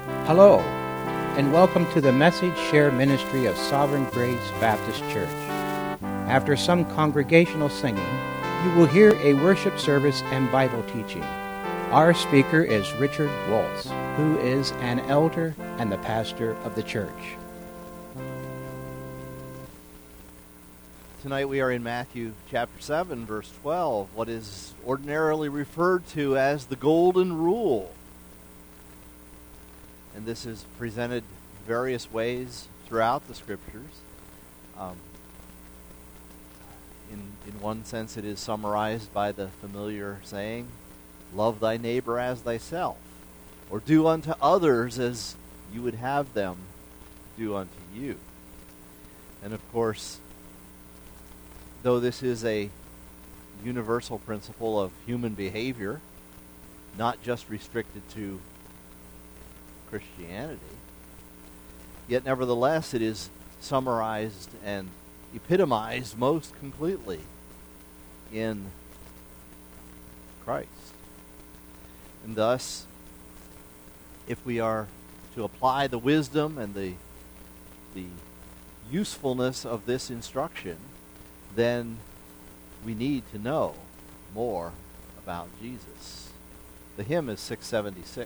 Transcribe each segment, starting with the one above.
Hello, and welcome to the Message Share Ministry of Sovereign Grace Baptist Church. After some congregational singing, you will hear a worship service and Bible teaching. Our speaker is Richard Waltz, who is an elder and the pastor of the church. Tonight we are in Matthew chapter 7, verse 12, what is ordinarily referred to as the Golden Rule. And this is presented various ways throughout the Scriptures. In one sense, it is summarized by the familiar saying, "Love thy neighbor as thyself," or "Do unto others as you would have them do unto you." And of course, though this is a universal principle of human behavior, not just restricted to Christianity, yet nevertheless it is summarized and epitomized most completely in Christ. And thus, if we are to apply the wisdom and the usefulness of this instruction, then we need to know more about Jesus. The hymn is 676.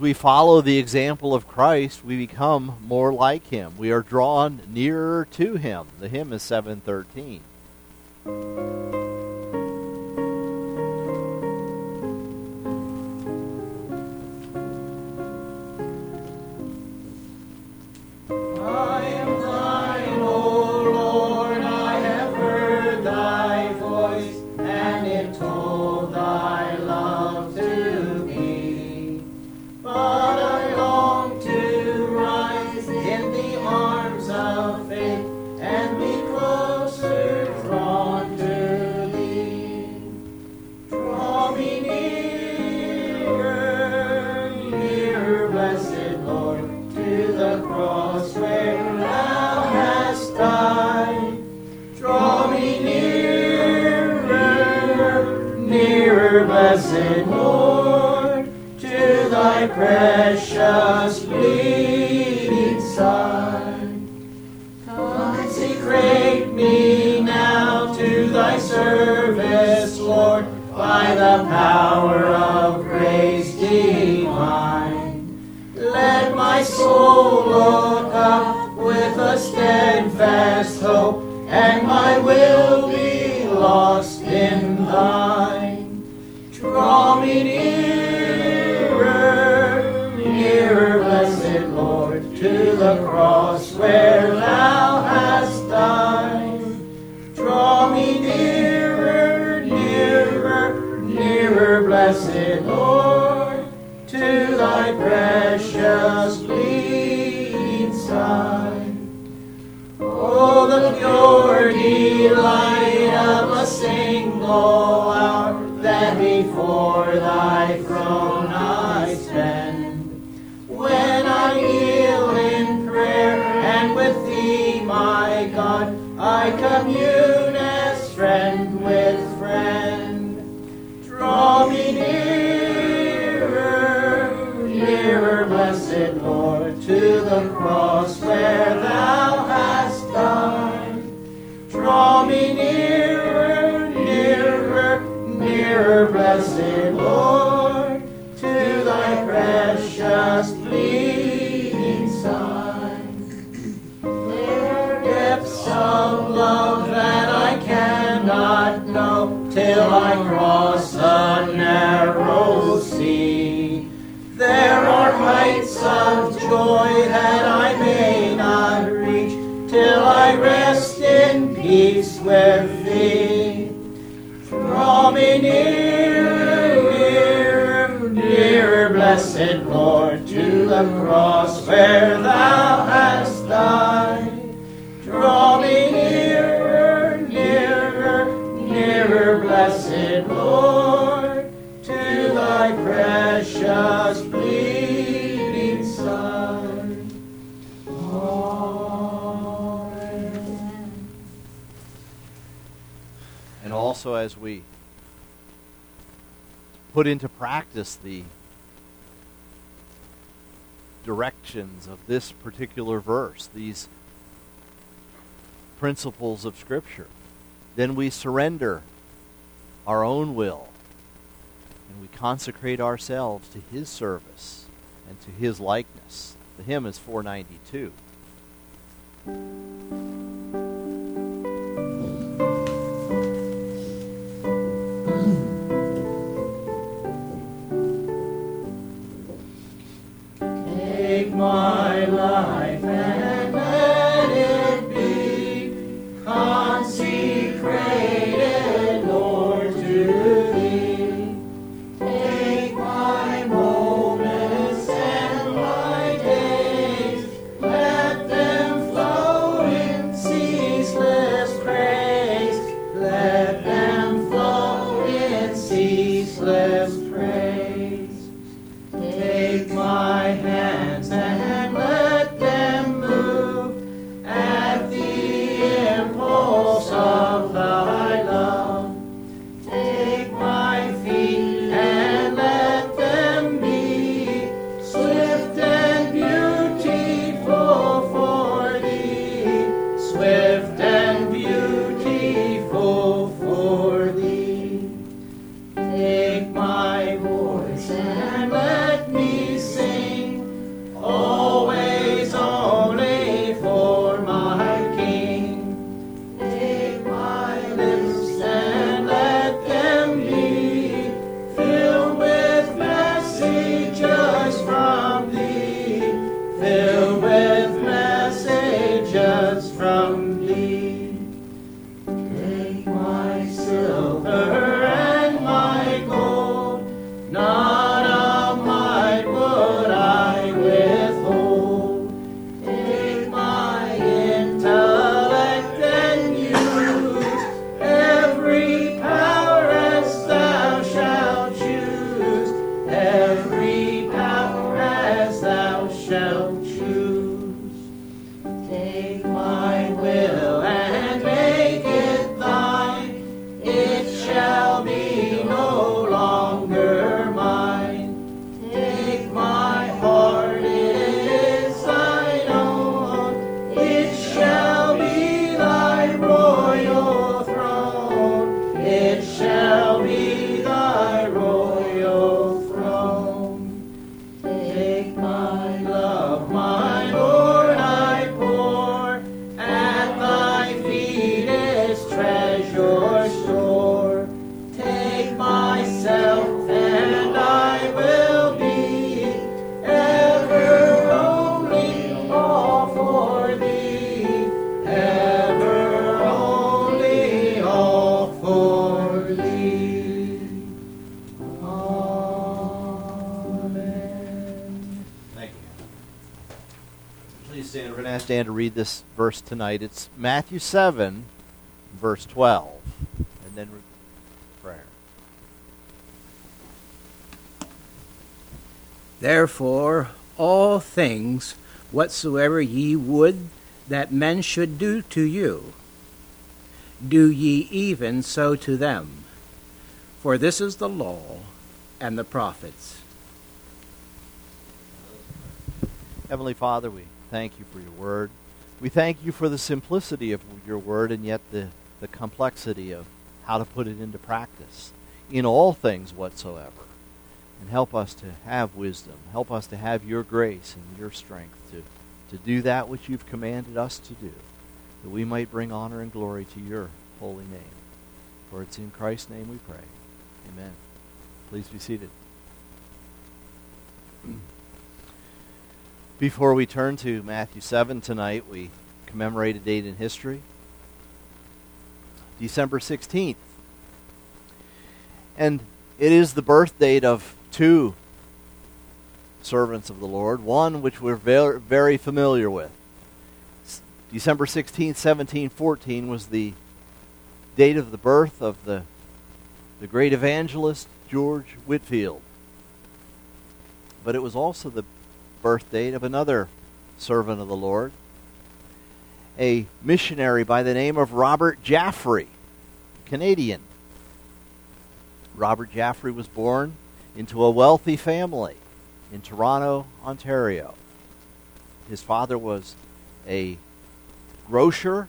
we follow the example of Christ, we become more like him. We are drawn nearer to him. The hymn is 713. Blessed Lord, to thy precious bleeding Son. Consecrate me now to thy service, Lord, by the power of grace divine. Let my soul look up with a steadfast hope, and my will be lost in thine. Draw me nearer, nearer, blessed Lord, to the cross where thou hast died. Draw me nearer, nearer, nearer, blessed Lord, to thy precious bleeding Son. Oh, the pure delight of a single hour that before thy throne I spend, when I kneel in prayer and with thee, my God, I commune as friend with friend. Draw me nearer, nearer, blessed Lord, to the cross where thou hast died. Draw me nearer, nearer, nearer, blessed Lord, to thy precious bleeding Son. There are depths of love that I cannot know till I cross the narrow sea. There are heights of joy that I may not reach till I rest in peace with thee. Draw me nearer, nearer, nearer, blessed Lord, to the cross where thou hast died. Draw me nearer, nearer, nearer, blessed Lord, to thy precious bleeding Son. Amen. And also, as we put into practice the directions of this particular verse, these principles of Scripture, then we surrender our own will and we consecrate ourselves to his service and to his likeness. The hymn is 492. Take my life and let it be consecrated, Lord, to thee. Take my moments and my days, let them flow in ceaseless praise. Let them flow in ceaseless praise. Take my hands and let them move shall choose. Take my will and make it thine. It shall be no longer mine. Take my heart, it is thine own. It shall be thy royal throne. It shall be thy royal throne. Take my love, my Lord, I pour at thy feet its treasure store. Take myself and I will be ever only all for thee. Ever only all for thee. Amen. Thank you. Please stand. We're going to ask Dan to read this verse tonight. It's Matthew 7, verse 12. And then prayer. Therefore, all things whatsoever ye would that men should do to you, do ye even so to them. For this is the law and the prophets. Heavenly Father, we thank you for your word. We thank you for the simplicity of your word and yet the complexity of how to put it into practice in all things whatsoever. And help us to have wisdom. Help us to have your grace and your strength to do that which you've commanded us to do, that we might bring honor and glory to your holy name. For it's in Christ's name we pray. Amen. Please be seated. Before we turn to Matthew 7 tonight, we commemorate a date in history. December 16th. And it is the birth date of two servants of the Lord, one which we're very, very familiar with. December 16th, 1714 was the date of the birth of the great evangelist George Whitefield. But it was also the birth date of another servant of the Lord, a missionary by the name of Robert Jaffray, Canadian. Robert Jaffray was born into a wealthy family in Toronto, Ontario. His father was a grocer,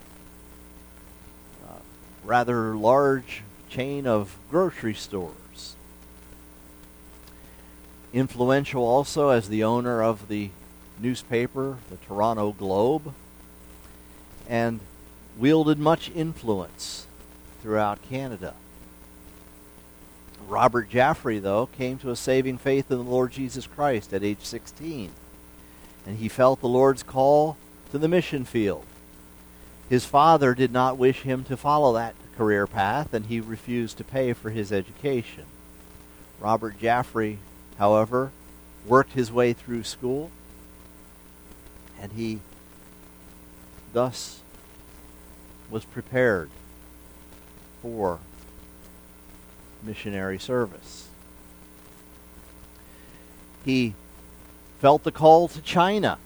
rather large chain of grocery stores. Influential also as the owner of the newspaper, the Toronto Globe, and wielded much influence throughout Canada. Robert Jaffray, though, came to a saving faith in the Lord Jesus Christ at age 16, and he felt the Lord's call to the mission field. His father did not wish him to follow that career path, and he refused to pay for his education. Robert Jaffray, however, worked his way through school, and he thus was prepared for missionary service. He felt the call to China,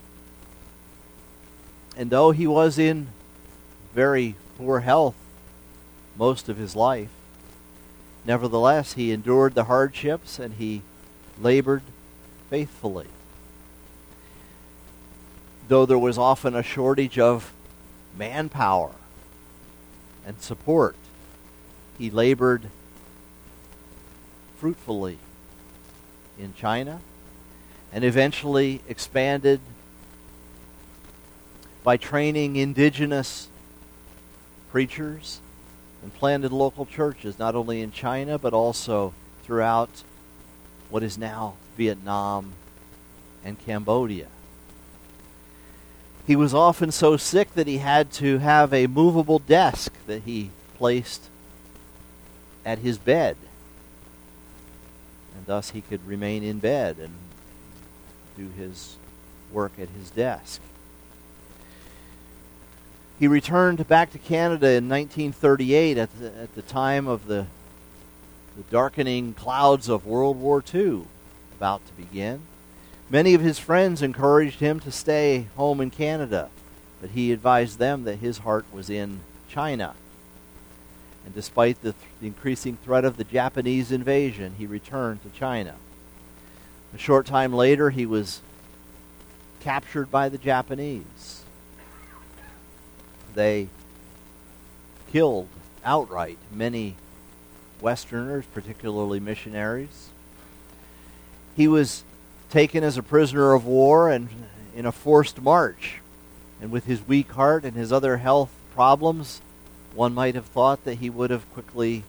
and though he was in very poor health most of his life, nevertheless he endured the hardships and he labored faithfully. Though there was often a shortage of manpower and support, he labored fruitfully in China and eventually expanded by training indigenous preachers and planted local churches not only in China but also throughout what is now Vietnam and Cambodia. He was often so sick that he had to have a movable desk that he placed at his bed. And thus he could remain in bed and do his work at his desk. He returned back to Canada in 1938 at the time of the darkening clouds of World War II about to begin. Many of his friends encouraged him to stay home in Canada, but he advised them that his heart was in China. And despite the increasing threat of the Japanese invasion, he returned to China. A short time later, he was captured by the Japanese. They killed outright many Westerners, particularly missionaries. He was taken as a prisoner of war and in a forced march. And with his weak heart and his other health problems, one might have thought that he would have quickly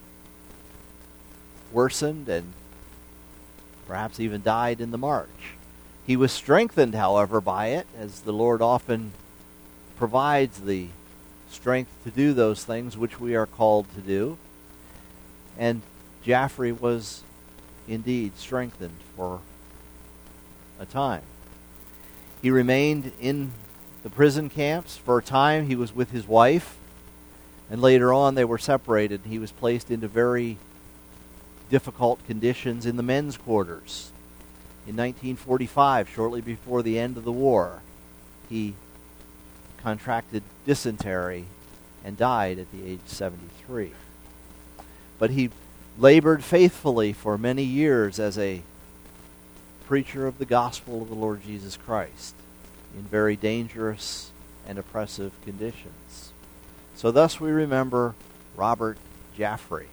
worsened and perhaps even died in the march. He was strengthened, however, by it, as the Lord often provides the strength to do those things which we are called to do. And Jaffrey was indeed strengthened for a time. He remained in the prison camps. For a time he was with his wife, and later on they were separated. He was placed into very difficult conditions in the men's quarters. In 1945, shortly before the end of the war, he contracted dysentery and died at the age of 73. But he labored faithfully for many years as a preacher of the gospel of the Lord Jesus Christ in very dangerous and oppressive conditions. So thus we remember Robert Jaffrey.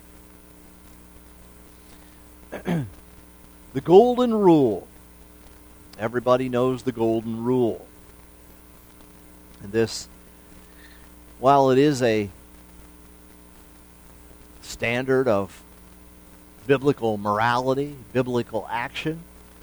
The Golden Rule. Everybody knows the Golden Rule. And this, while it is a standard of biblical morality, biblical action,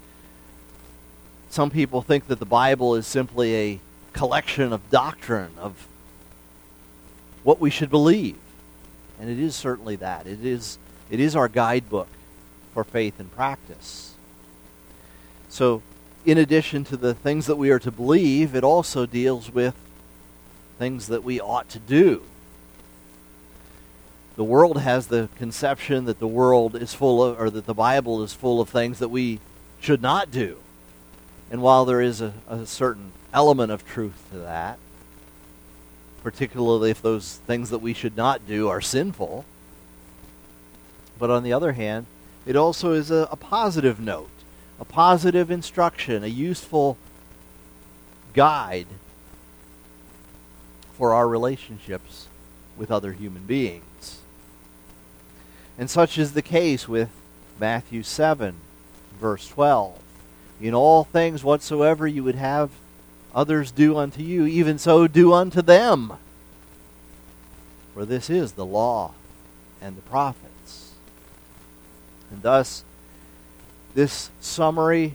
some people think that the Bible is simply a collection of doctrine, of what we should believe. And it is certainly that. It is our guidebook for faith and practice. So, in addition to the things that we are to believe, it also deals with things that we ought to do. The world has the conception that the world is full of, or that the Bible is full of things that we should not do. And while there is a certain element of truth to that, particularly if those things that we should not do are sinful, but on the other hand, it also is a positive note, a positive instruction, a useful guide for our relationships with other human beings. And such is the case with Matthew 7, verse 12. In all things whatsoever you would have others do unto you, even so do unto them. For this is the law and the prophets. And thus, this summary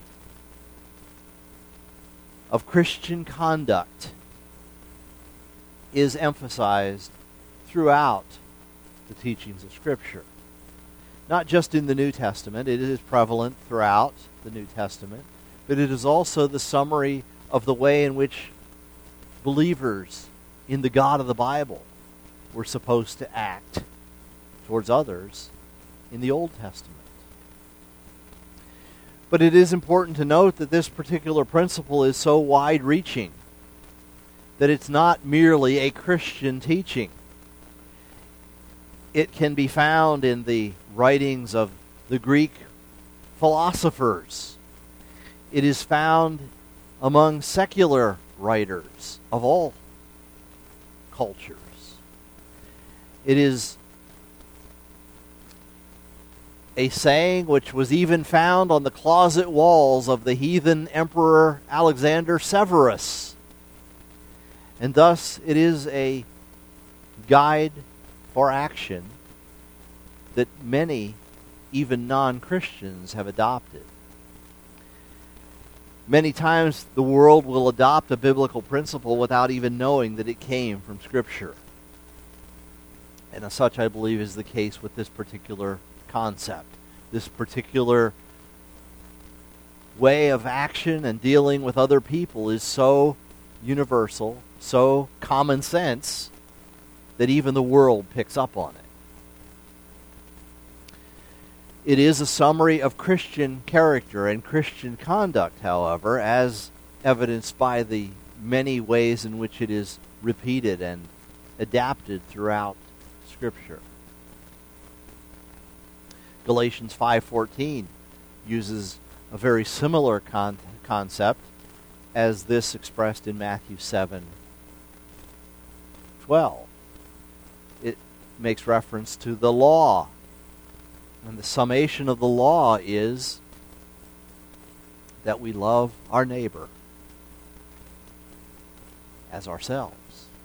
of Christian conduct is emphasized throughout the teachings of Scripture. Not just in the New Testament, it is prevalent throughout the New Testament, but it is also the summary of the way in which believers in the God of the Bible were supposed to act towards others in the Old Testament. But it is important to note that this particular principle is so wide-reaching that it's not merely a Christian teaching. It can be found in the writings of the Greek philosophers. It is found among secular writers of all cultures. It is a saying which was even found on the closet walls of the heathen emperor Alexander Severus. And thus it is a guide for action that many, even non-Christians, have adopted. Many times the world will adopt a biblical principle without even knowing that it came from Scripture. And as such, I believe, is the case with this particular concept. This particular way of action and dealing with other people is so universal, so common sense, that even the world picks up on it. It is a summary of Christian character and Christian conduct, however, as evidenced by the many ways in which it is repeated and adapted throughout Scripture. Galatians 5:14 uses a very similar concept as this expressed in Matthew 7:12. It makes reference to the law. And the summation of the law is that we love our neighbor as ourselves.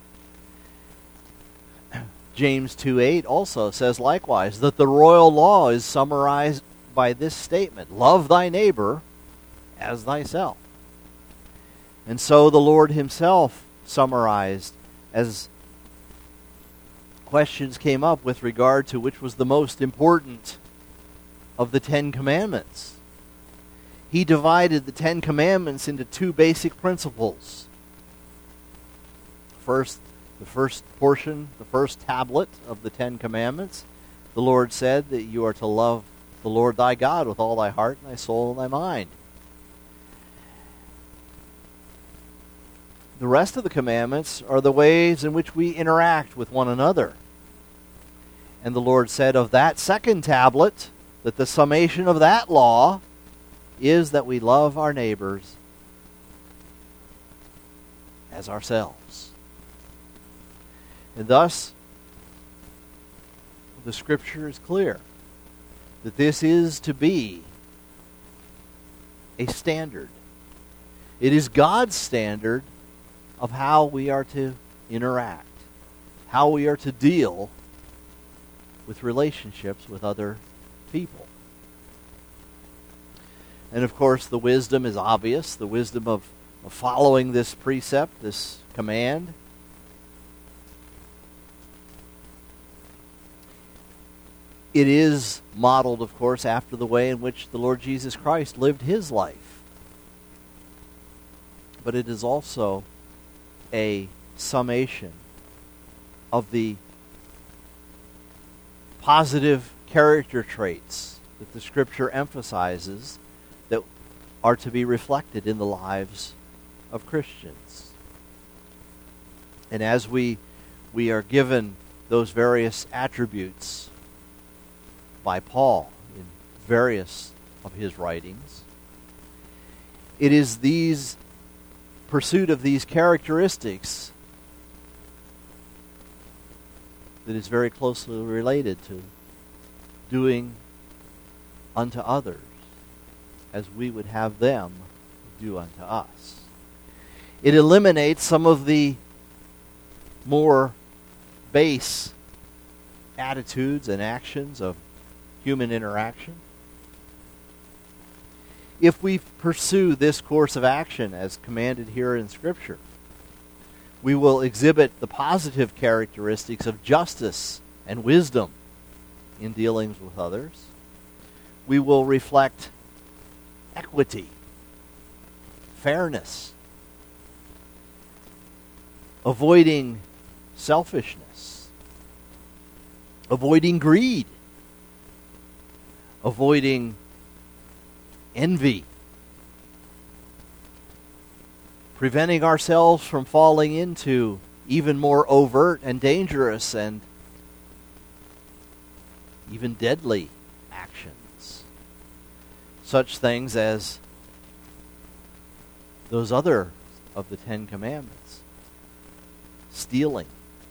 James 2:8 also says likewise that the royal law is summarized by this statement, love thy neighbor as thyself. And so the Lord himself summarized as questions came up with regard to which was the most important of the 10 Commandments. He divided the 10 Commandments into 2 basic principles. First, the first portion, the first tablet of the 10 Commandments, the Lord said that you are to love the Lord thy God with all thy heart and thy soul and thy mind. The rest of the commandments are the ways in which we interact with one another. And the Lord said of that second tablet that the summation of that law is that we love our neighbors as ourselves. And thus, the Scripture is clear that this is to be a standard. It is God's standard of how we are to interact, how we are to deal with relationships with other people. And of course, the wisdom is obvious, the wisdom of following this precept, this command. It is modeled, of course, after the way in which the Lord Jesus Christ lived his life. But it is also a summation of the positive character traits that the Scripture emphasizes that are to be reflected in the lives of Christians. And as we are given those various attributes by Paul in various of his writings, it is these pursuit of these characteristics that is very closely related to doing unto others as we would have them do unto us. It eliminates some of the more base attitudes and actions of human interaction. If we pursue this course of action as commanded here in Scripture, we will exhibit the positive characteristics of justice and wisdom in dealings with others. We will reflect equity, fairness, avoiding selfishness, avoiding greed, avoiding envy, preventing ourselves from falling into even more overt and dangerous and even deadly actions. Such things as those other of the 10 Commandments. Stealing,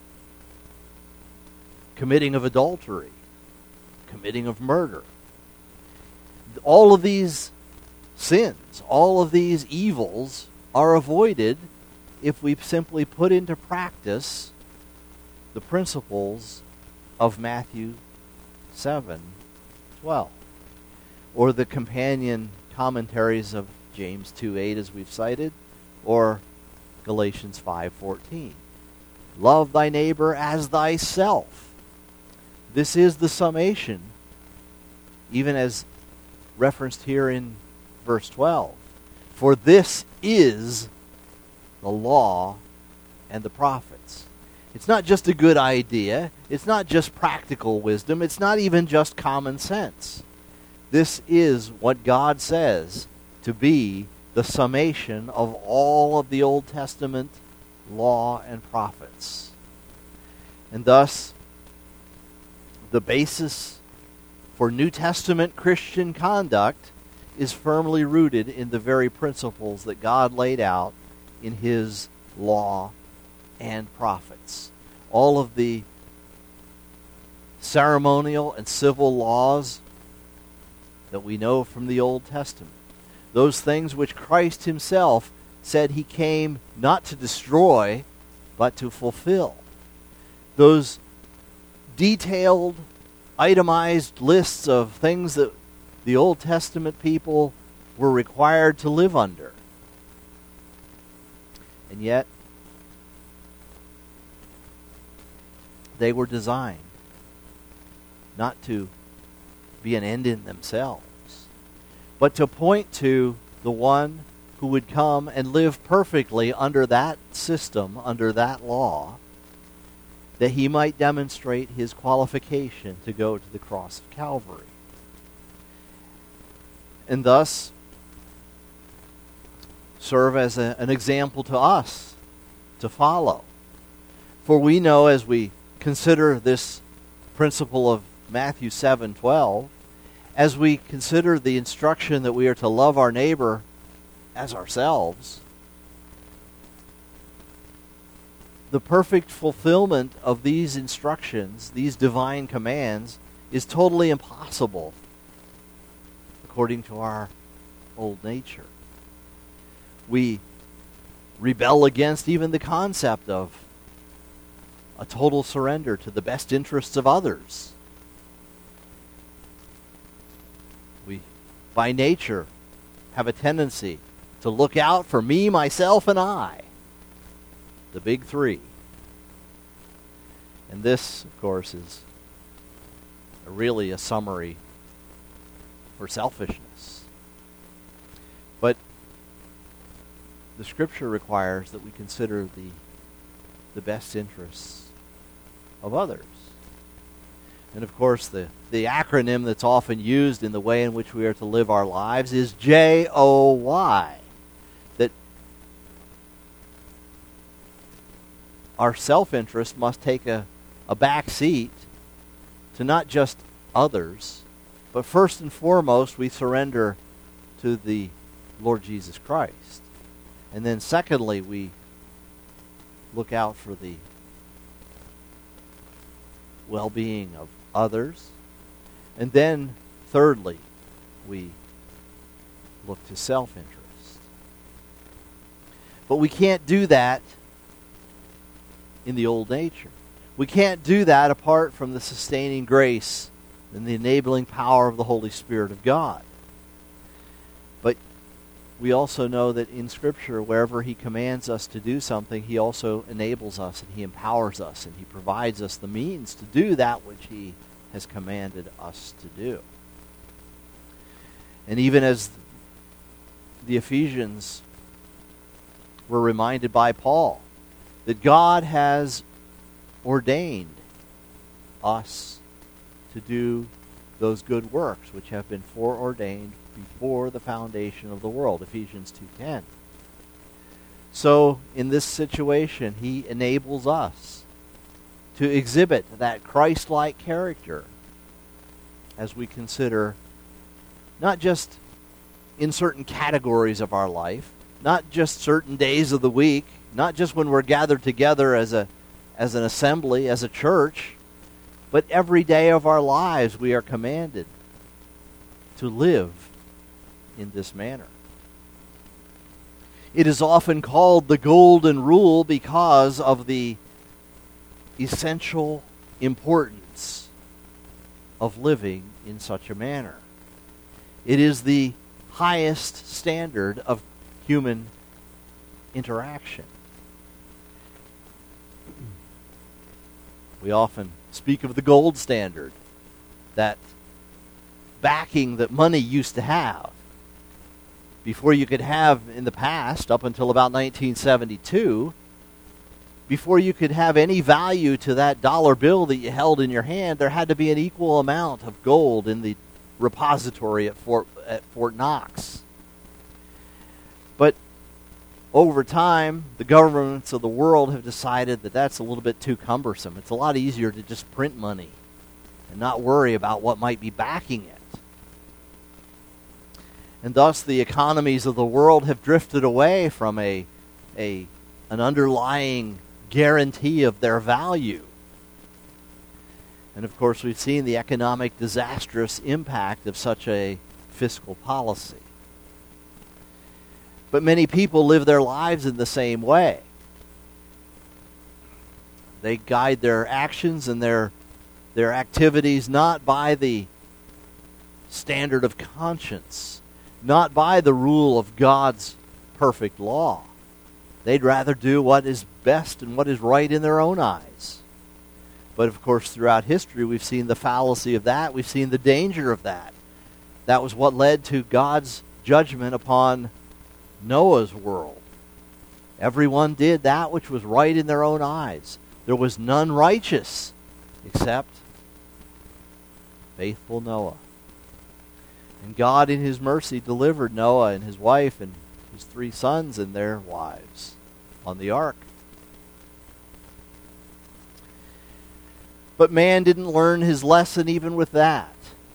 committing of adultery, committing of murder. All of these sins, all of these evils are avoided if we simply put into practice the principles of Matthew 7:12, or the companion commentaries of James 2:8 as we've cited, or Galatians 5:14. Love thy neighbor as thyself. This is the summation, even as referenced here in verse 12. For this is the law and the prophets. It's not just a good idea. It's not just practical wisdom. It's not even just common sense. This is what God says to be the summation of all of the Old Testament law and prophets. And thus, the basis for New Testament Christian conduct is firmly rooted in the very principles that God laid out in His law and prophets. All of the ceremonial and civil laws that we know from the Old Testament, those things which Christ Himself said He came not to destroy, but to fulfill. Those detailed, itemized lists of things that the Old Testament people were required to live under. And yet, they were designed not to be an end in themselves, but to point to the one who would come and live perfectly under that system, under that law, that He might demonstrate His qualification to go to the cross of Calvary. And thus serve as an example to us to follow. For we know, as we consider this principle of Matthew 7:12, as we consider the instruction that we are to love our neighbor as ourselves, the perfect fulfillment of these instructions, these divine commands, is totally impossible according to our old nature. We rebel against even the concept of a total surrender to the best interests of others. We, by nature, have a tendency to look out for me, myself, and I. The big three. And this, of course, is really a summary for selfishness. But the Scripture requires that we consider the best interests of others. And of course, the acronym that's often used in the way in which we are to live our lives is JOY. That our self-interest must take a back seat to not just others, but first and foremost, we surrender to the Lord Jesus Christ. And then secondly, we look out for the well-being of others. And then thirdly, we look to self-interest. But we can't do that in the old nature. We can't do that apart from the sustaining grace and the enabling power of the Holy Spirit of God. But we also know that in Scripture, wherever He commands us to do something, He also enables us and He empowers us and He provides us the means to do that which He has commanded us to do. And even as the Ephesians were reminded by Paul that God has ordained us to do those good works which have been foreordained before the foundation of the world, Ephesians 2:10. So, in this situation, He enables us to exhibit that Christ-like character as we consider not just in certain categories of our life, not just certain days of the week, not just when we're gathered together as an assembly, as a church, but every day of our lives we are commanded to live in this manner. It is often called the Golden Rule because of the essential importance of living in such a manner. It is the highest standard of human interaction. We often speak of the gold standard, that backing that money used to have. Before you could have in the past, up until about 1972, before you could have any value to that dollar bill that you held in your hand, there had to be an equal amount of gold in the repository at Fort Knox. But over time, the governments of the world have decided that that's a little bit too cumbersome. It's a lot easier to just print money and not worry about what might be backing it. And thus the economies of the world have drifted away from an underlying guarantee of their value. And of course we've seen the economic disastrous impact of such a fiscal policy. But many people live their lives in the same way. They guide their actions and their activities not by the standard of conscience, not by the rule of God's perfect law. They'd rather do what is best and what is right in their own eyes. But of course, throughout history, we've seen the fallacy of that. We've seen the danger of that. That was what led to God's judgment upon Noah's world. Everyone did that which was right in their own eyes. There was none righteous except faithful Noah. And God in his mercy delivered Noah and his wife and his 3 sons and their wives on the ark. But man didn't learn his lesson even with that.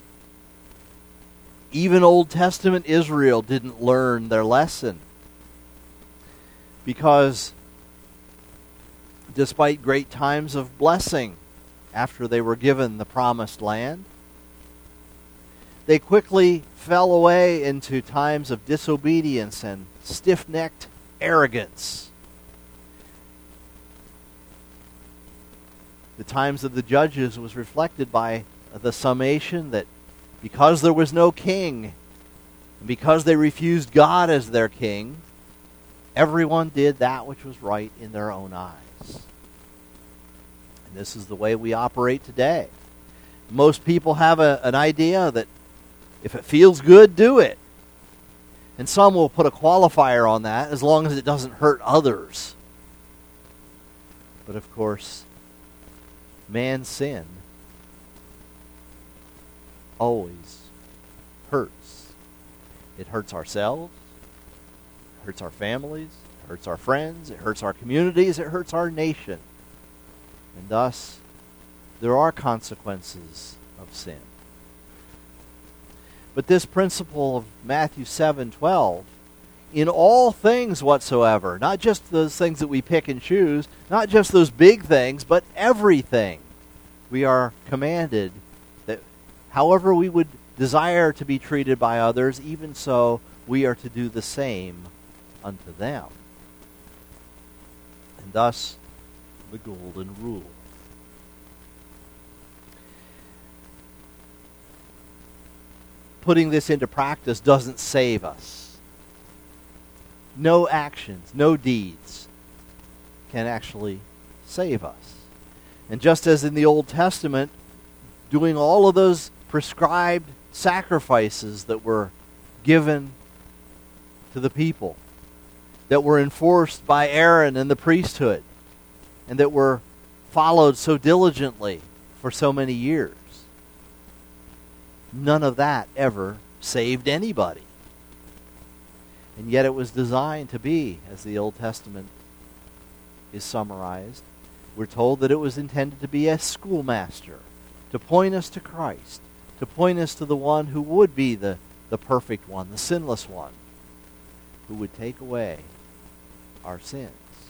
Even Old Testament Israel didn't learn their lesson. Because despite great times of blessing after they were given the promised land, they quickly fell away into times of disobedience and stiff-necked arrogance. The times of the judges was reflected by the summation that because there was no king, and because they refused God as their king, everyone did that which was right in their own eyes. And this is the way we operate today. Most people have an idea that if it feels good, do it. And some will put a qualifier on that as long as it doesn't hurt others. But of course, man's sin always hurts. It hurts ourselves, it hurts our families, it hurts our friends, it hurts our communities, it hurts our nation. And thus, there are consequences of sin. But this principle of Matthew 7:12, in all things whatsoever, not just those things that we pick and choose, not just those big things, but everything, we are commanded that however we would desire to be treated by others, even so we are to do the same unto them. And thus, the golden rule. Putting this into practice doesn't save us. No actions, no deeds can actually save us. And just as in the Old Testament, doing all of those prescribed sacrifices that were given to the people, that were enforced by Aaron and the priesthood, and that were followed so diligently for so many years, none of that ever saved anybody. And yet it was designed to be, as the Old Testament is summarized, we're told that it was intended to be a schoolmaster, to point us to Christ, to point us to the one who would be the perfect one, the sinless one, who would take away our sins.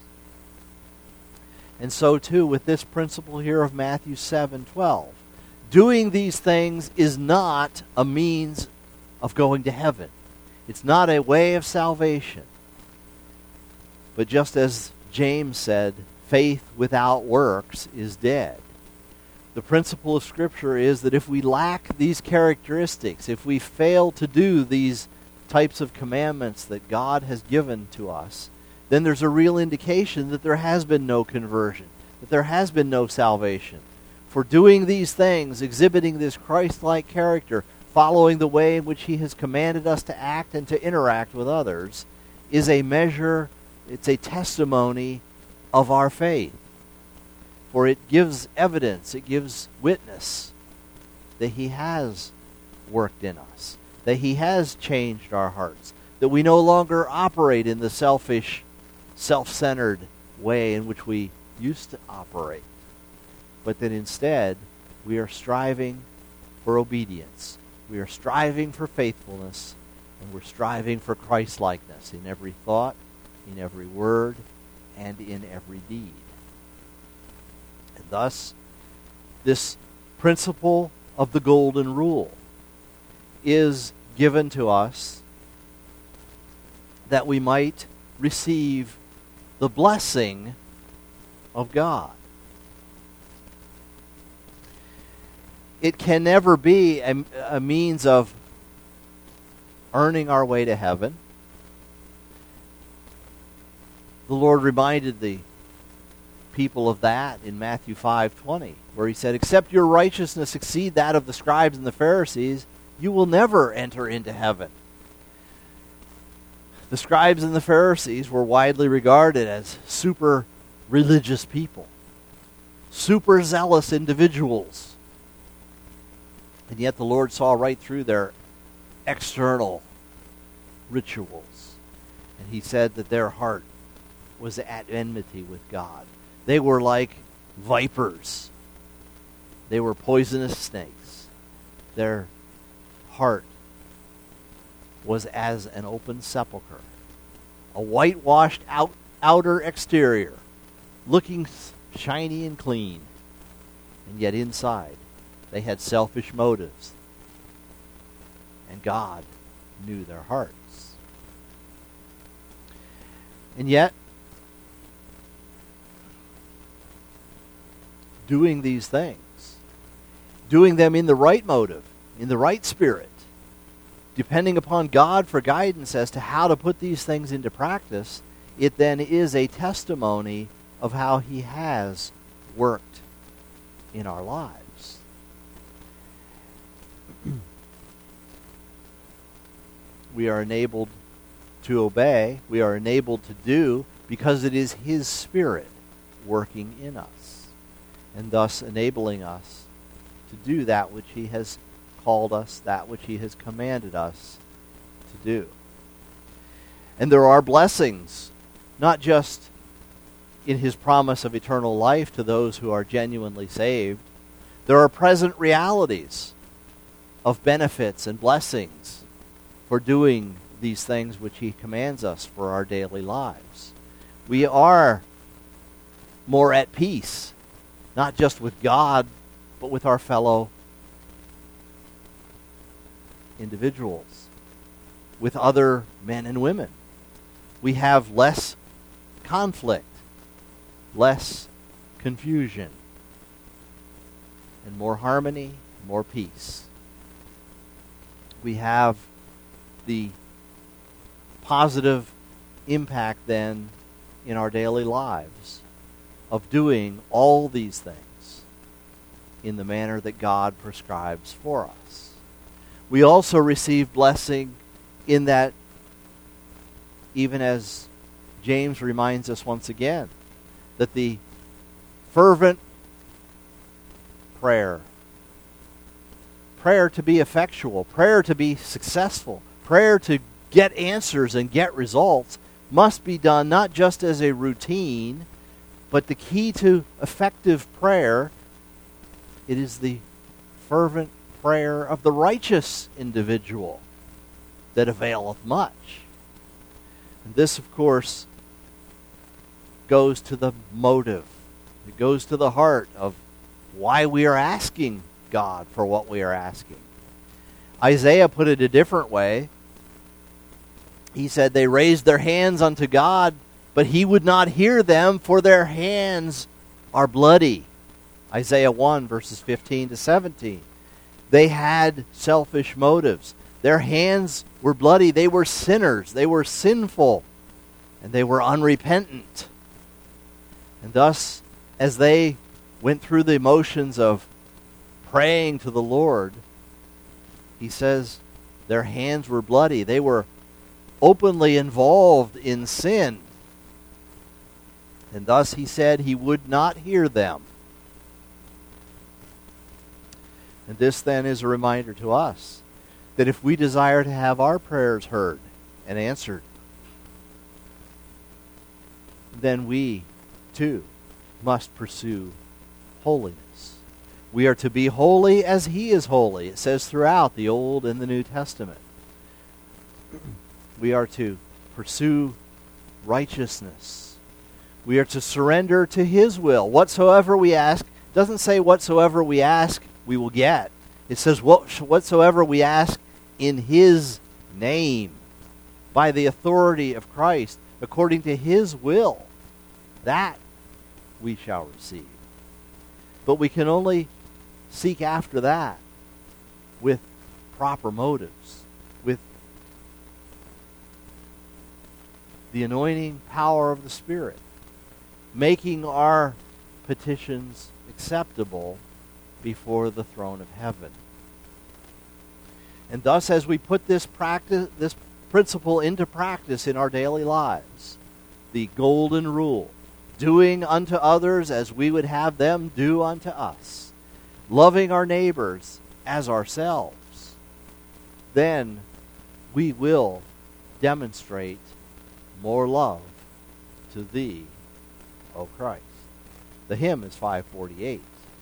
And so too with this principle here of Matthew 7:12. Doing these things is not a means of going to heaven. It's not a way of salvation. But just as James said, faith without works is dead. The principle of Scripture is that if we lack these characteristics, if we fail to do these types of commandments that God has given to us, then there's a real indication that there has been no conversion, that there has been no salvation. For doing these things, exhibiting this Christ-like character, following the way in which He has commanded us to act and to interact with others, is a measure, it's a testimony of our faith. For it gives evidence, it gives witness that He has worked in us, that he has changed our hearts, that we no longer operate in the selfish, self-centered way in which we used to operate, but that instead we are striving for obedience. We are striving for faithfulness, and we're striving for Christ-likeness in every thought, in every word, and in every deed. And thus, this principle of the Golden Rule is given to us that we might receive the blessing of God. It can never be a means of earning our way to heaven. The Lord reminded the people of that in Matthew 5:20, where he said, "Except your righteousness exceed that of the scribes and the Pharisees, you will never enter into heaven." The scribes and the Pharisees were widely regarded as super religious people, super zealous individuals. And yet the Lord saw right through their external rituals. And he said that their heart was at enmity with God. They were like vipers. They were poisonous snakes. Their heart was as an open sepulcher, a whitewashed outer exterior, looking shiny and clean, and yet inside they had selfish motives, and God knew their hearts. And yet, doing these things, doing them in the right motive, in the right spirit, depending upon God for guidance as to how to put these things into practice, it then is a testimony of how he has worked in our lives. We are enabled to obey, we are enabled to do, because it is his Spirit working in us, and thus enabling us to do that which he has called us, that which he has commanded us to do. And there are blessings, not just in his promise of eternal life to those who are genuinely saved. There are present realities of benefits and blessings for doing these things which he commands us for our daily lives. We are more at peace, not just with God, but with our fellow individuals, with other men and women. We have less conflict, less confusion, and more harmony, more peace. We have the positive impact then in our daily lives of doing all these things in the manner that God prescribes for us. We also receive blessing in that, even as James reminds us once again, that the fervent prayer to be effectual, prayer to be successful, prayer to get answers and get results must be done not just as a routine, but the key to effective prayer, it is the fervent prayer of the righteous individual that availeth much. And this, of course, goes to the motive. It goes to the heart of why we are asking God for what we are asking. Isaiah put it a different way. He said, they raised their hands unto God, but he would not hear them, for their hands are bloody. Isaiah 1, verses 15 to 17. They had selfish motives. Their hands were bloody. They were sinners. They were sinful. And they were unrepentant. And thus, as they went through the motions of praying to the Lord, he says their hands were bloody. They were openly involved in sin. And thus he said he would not hear them. And this then is a reminder to us that if we desire to have our prayers heard and answered, then we, too, must pursue holiness. We are to be holy as He is holy. It says throughout the Old and the New Testament. We are to pursue righteousness. We are to surrender to His will. Whatsoever we ask, doesn't say whatsoever we ask, we will get. It says whatsoever we ask in His name, by the authority of Christ, according to His will, that we shall receive. But we can only seek after that with proper motives, with the anointing power of the Spirit, making our petitions acceptable before the throne of heaven. And thus, as we put this principle into practice in our daily lives, the golden rule, doing unto others as we would have them do unto us, loving our neighbors as ourselves, then we will demonstrate more love to Thee, O Christ. The hymn is 548.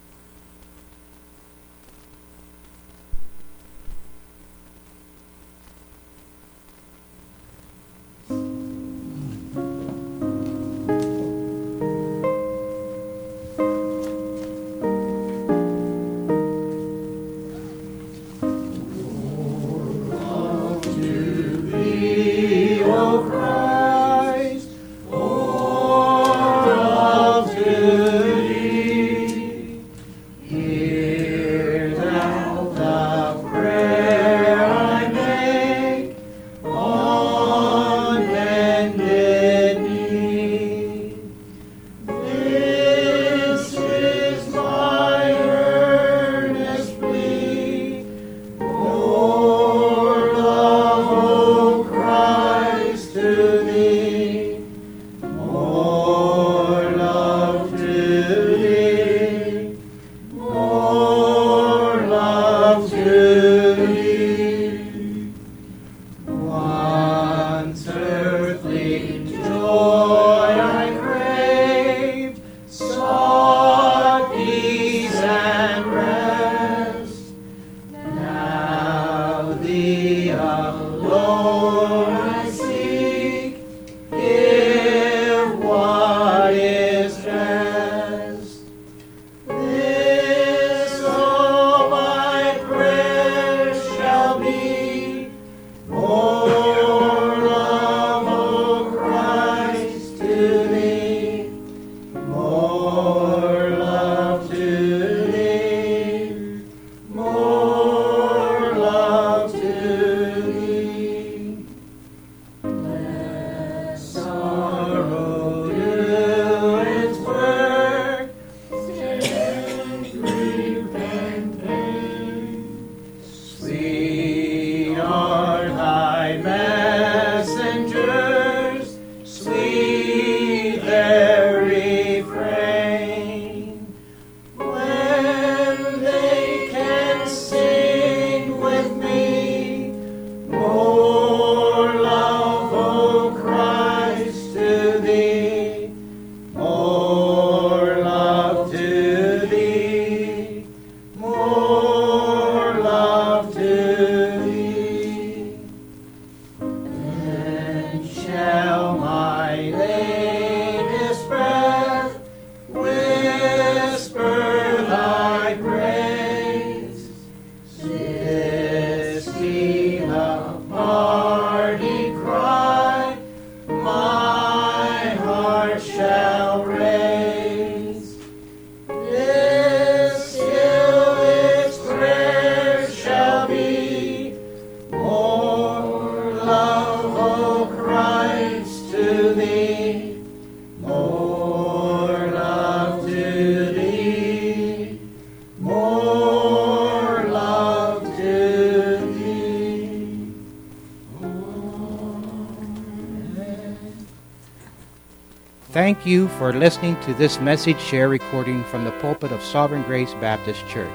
Thank you for listening to this message share recording from the pulpit of Sovereign Grace Baptist Church.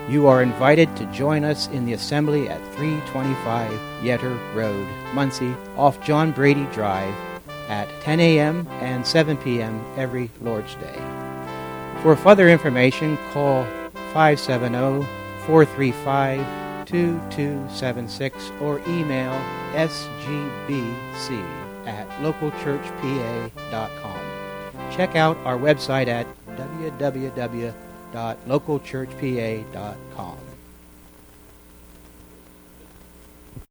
You are invited to join us in the assembly at 325 Yetter Road, Muncie, off John Brady Drive, at 10 a.m. and 7 p.m. every Lord's Day. For further information, call 570-435-2276 or email sgbc@localchurchpa.com. Check out our website at www.localchurchpa.com.